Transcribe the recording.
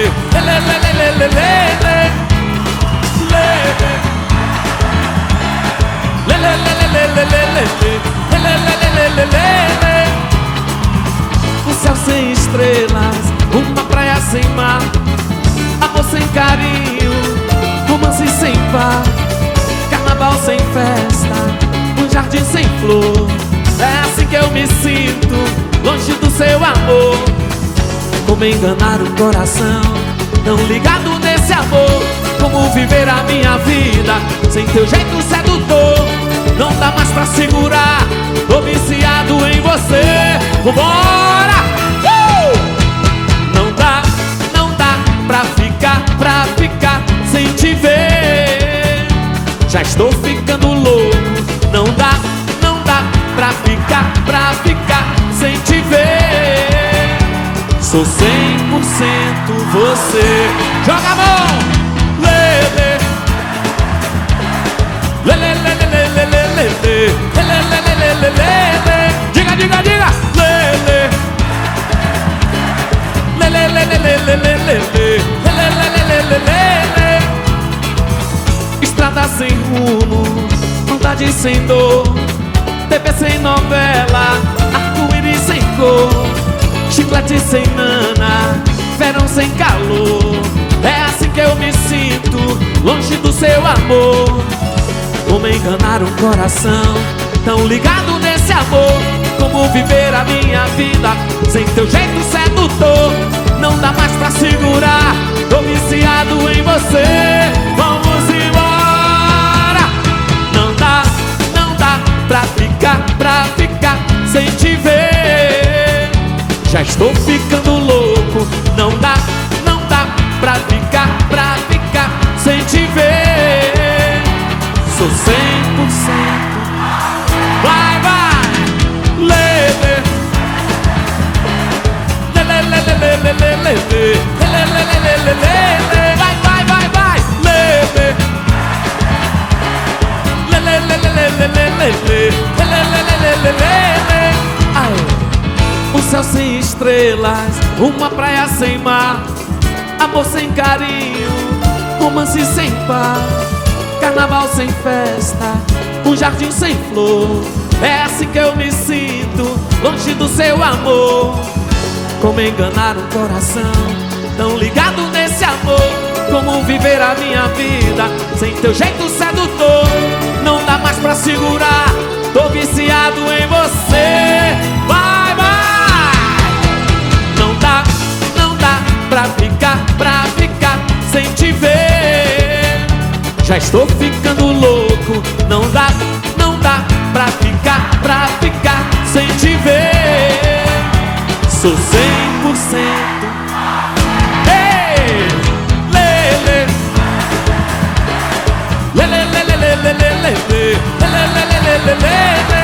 Um céu sem estrelas, uma praia sem mar, amor sem carinho, romance sem par, carnaval sem festa, um jardim sem flor. É assim que eu me sinto, longe do seu amor. Como enganar o coração, tão ligado nesse amor. Como viver a minha vida sem teu jeito sedutor. Não dá mais pra segurar, tô viciado em você. Vambora! Não dá pra ficar sem te ver. Já estou ficando louco. Não dá pra ficar sem te ver. Sou 100% você. Joga a mão! Lele, lele, lele, lele, lele, lele, lele, lele. Diga, diga, diga! Lele, lele, lele, lele, lele, lele, lele. Estrada sem rumo, vontade sem dor, TV sem novela, arco-íris sem cor, chiclete sem nana, verão sem calor. É assim que eu me sinto, longe do seu amor. Como enganar um coração, tão ligado nesse amor. Como viver a minha vida sem teu jeito sedutor. Não dá mais pra segurar, tô viciado em você. Vamos embora! Não dá pra ficar sem te ver. Já estou ficando louco. Não dá pra ficar sem te ver. Sou 100%. Vai, vai! Lele, lele, lele, lele, lele, lele, lele, lele. Vai, vai, vai, vai! Lele, lele, lele, lele, lele, lele. Um céu sem estrelas, uma praia sem mar, amor sem carinho, romance sem par, carnaval sem festa, um jardim sem flor. É assim que eu me sinto, longe do seu amor. Como enganar um coração, tão ligado nesse amor. Como viver a minha vida sem teu jeito sedutor. Não dá mais pra segurar, tô viciado em você. Vai, vai! Não dá pra ficar sem te ver. Já estou ficando louco. Não dá pra ficar sem te ver. Sou 100%. Ei! Lele, lele, lele, lele, lele, lele, lele, lele.